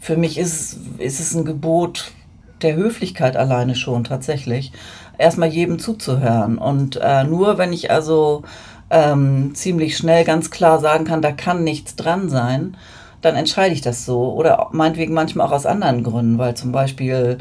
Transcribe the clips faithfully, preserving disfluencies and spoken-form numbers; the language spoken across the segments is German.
für mich ist, ist es ein Gebot der Höflichkeit alleine schon tatsächlich, erstmal jedem zuzuhören. Und äh, nur wenn ich also ähm, ziemlich schnell ganz klar sagen kann, da kann nichts dran sein, dann entscheide ich das so. Oder meinetwegen manchmal auch aus anderen Gründen, weil zum Beispiel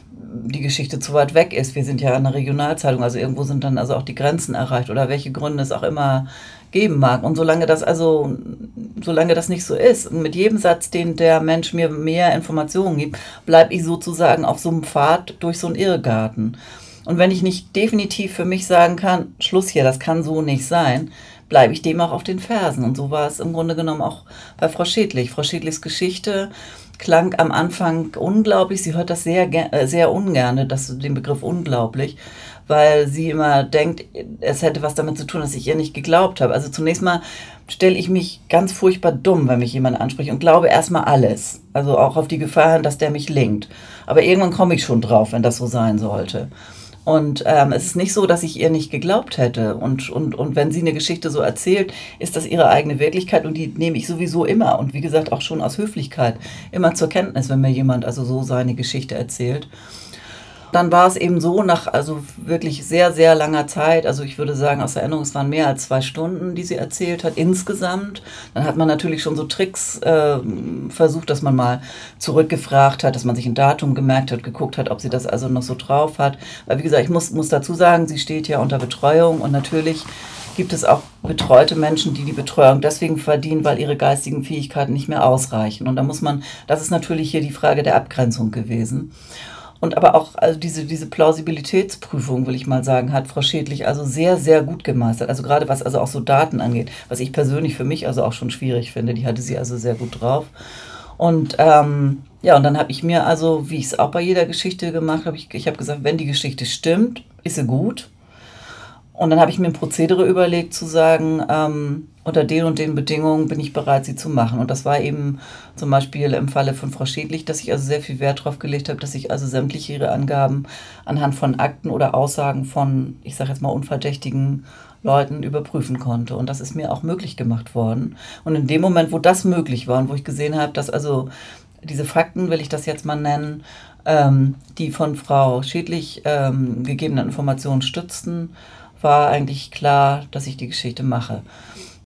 die Geschichte zu weit weg ist. Wir sind ja eine Regionalzeitung, also irgendwo sind dann also auch die Grenzen erreicht oder welche Gründe es auch immer geben mag. Und solange das also, solange das nicht so ist, und mit jedem Satz, den der Mensch mir mehr Informationen gibt, bleibe ich sozusagen auf so einem Pfad durch so einen Irrgarten. Und wenn ich nicht definitiv für mich sagen kann, Schluss hier, das kann so nicht sein, bleibe ich dem auch auf den Fersen. Und so war es im Grunde genommen auch bei Frau Schädlich. Frau Schädlichs Geschichte klang am Anfang unglaublich. Sie hört das sehr, äh, sehr ungerne, das, den Begriff unglaublich, weil sie immer denkt, es hätte was damit zu tun, dass ich ihr nicht geglaubt habe. Also zunächst mal stelle ich mich ganz furchtbar dumm, wenn mich jemand anspricht und glaube erstmal alles. Also auch auf die Gefahr hin, dass der mich linkt. Aber irgendwann komme ich schon drauf, wenn das so sein sollte. Und ähm, es ist nicht so, dass ich ihr nicht geglaubt hätte. Und, und, und wenn sie eine Geschichte so erzählt, ist das ihre eigene Wirklichkeit und die nehme ich sowieso immer. Und wie gesagt, auch schon aus Höflichkeit immer zur Kenntnis, wenn mir jemand also so seine Geschichte erzählt. Dann war es eben so, nach also wirklich sehr, sehr langer Zeit, also ich würde sagen, aus Erinnerung, es waren mehr als zwei Stunden, die sie erzählt hat, insgesamt. Dann hat man natürlich schon so Tricks äh, versucht, dass man mal zurückgefragt hat, dass man sich ein Datum gemerkt hat, geguckt hat, ob sie das also noch so drauf hat. Weil wie gesagt, ich muss, muss dazu sagen, sie steht ja unter Betreuung und natürlich gibt es auch betreute Menschen, die die Betreuung deswegen verdienen, weil ihre geistigen Fähigkeiten nicht mehr ausreichen. Und da muss man, das ist natürlich hier die Frage der Abgrenzung gewesen. Und aber auch also diese, diese Plausibilitätsprüfung, will ich mal sagen, hat Frau Schädlich also sehr, sehr gut gemeistert. Also gerade was also auch so Daten angeht, was ich persönlich für mich also auch schon schwierig finde, die hatte sie also sehr gut drauf. Und ähm, ja, und dann habe ich mir also, wie ich es auch bei jeder Geschichte gemacht habe, ich, ich habe gesagt, wenn die Geschichte stimmt, ist sie gut. Und dann habe ich mir ein Prozedere überlegt, zu sagen, ähm, unter den und den Bedingungen bin ich bereit, sie zu machen. Und das war eben zum Beispiel im Falle von Frau Schädlich, dass ich also sehr viel Wert darauf gelegt habe, dass ich also sämtliche ihre Angaben anhand von Akten oder Aussagen von, ich sage jetzt mal, unverdächtigen Leuten überprüfen konnte. Und das ist mir auch möglich gemacht worden. Und in dem Moment, wo das möglich war und wo ich gesehen habe, dass also diese Fakten, will ich das jetzt mal nennen, ähm, die von Frau Schädlich ähm, gegebenen Informationen stützten, war eigentlich klar, dass ich die Geschichte mache.